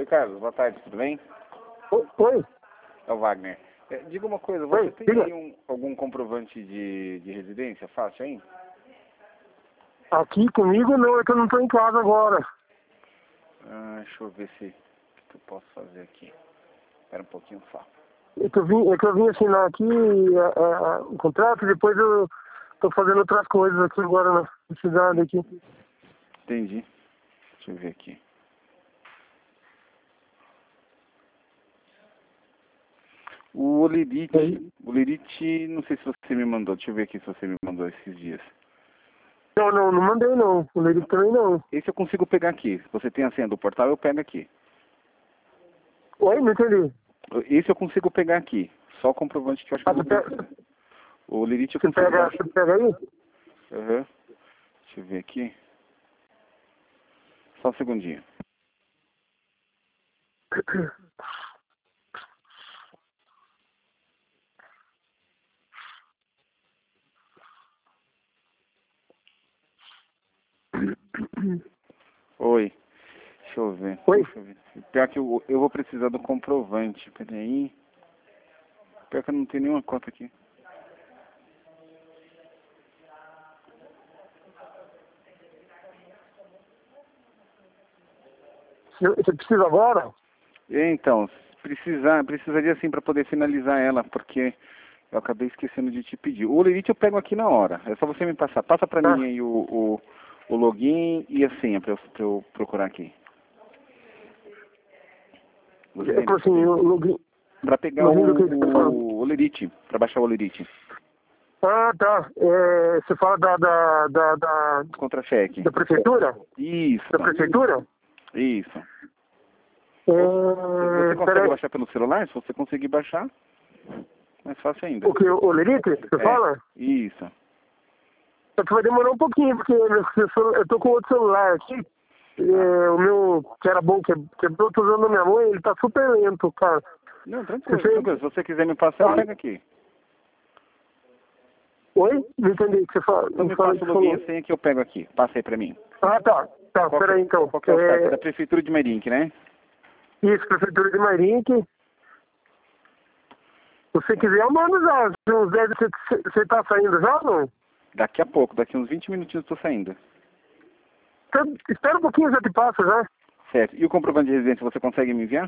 Oi, Carlos, boa tarde, tudo bem? Oi? É o Wagner. Diga uma coisa, Oi, você tem diga. aí algum comprovante de residência fácil, hein? Aqui comigo não, é que eu não estou em casa agora. Deixa eu ver se o que eu posso fazer aqui. Espera um pouquinho só. É que eu vim assinar aqui o contrato e depois eu estou fazendo outras coisas aqui agora na cidade aqui. Entendi. Deixa eu ver aqui. O Olerite, não sei se você me mandou, deixa eu ver aqui se você me mandou esses dias. Não mandei não. O Leite também não. Esse eu consigo pegar aqui. Se você tem a senha do portal, eu pego aqui. Oi, não entendi. Esse eu consigo pegar aqui. Só o comprovante que eu acho que eu vou precisar. O Olerite eu Você consigo baixar. você pega aí? Uhum. Deixa eu ver aqui. Só um segundinho. Oi. Deixa eu ver. Oi? Deixa eu ver. Pior que eu vou precisar do comprovante. Peraí. Pior que eu não tenho nenhuma conta aqui. Você precisa agora? Então, precisaria sim para poder finalizar ela, porque eu acabei esquecendo de te pedir. O Olerite eu pego aqui na hora. É só você me passar. Passa para Tá. mim aí o login e a senha para eu procurar aqui. Você Eu tô lembra? assim, o login. Para pegar Login do que você tá falando? o Olerite, para baixar o Olerite. Ah, tá. Você fala da Contra-cheque. prefeitura? Isso. Da prefeitura? Isso. Você consegue Peraí. baixar pelo celular? Se você conseguir baixar, mais fácil ainda. O que? O Lerite? Você fala? Isso. Só que vai demorar um pouquinho, porque eu tô com outro celular aqui. O meu, que era bom, quebrou, tô usando a minha mãe, ele tá super lento, cara. Não, tranquilo, Você... tranquilo. Se você quiser me passar, eu pego aqui. Oi? Não entendi o que você fala. Então me Fala passa que o login falou. e a senha que eu pego aqui. Passa aí pra mim. Ah, tá. Tá, peraí então. Qual que é o site? Da Prefeitura de Mairink, né? Isso, Prefeitura de Mairink. Se você quiser, eu mando já. Uns 10, você tá saindo já ou não? Daqui a pouco, daqui uns 20 minutinhos eu tô saindo. Espera um pouquinho, já te passo já. Certo. E o comprovante de residência, você consegue me enviar?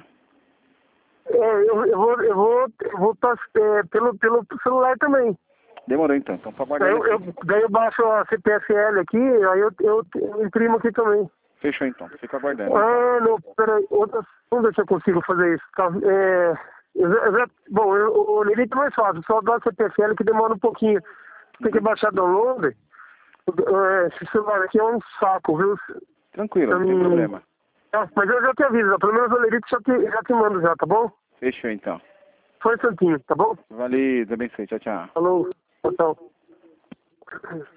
Eu vou pelo celular também. Demorou então. Então, pra guardar aqui. Daí eu baixo a CPFL aqui, aí eu imprimo aqui também. Fechou então. Fica aguardando. Ah, não, peraí. Vamos ver se eu consigo fazer isso. Tá? O Lerite é mais fácil, só dá a CPFL que demora um pouquinho. Tem que baixar download. Esse celular aqui é um saco, viu? Tranquilo, não tem problema. Mas eu já te aviso, pelo menos o Lerite já te mando já, tá bom? Fechou então. Foi um instantinho, tá bom? Valeu, Deus abençoe. Tchau, tchau. Falou, tchau.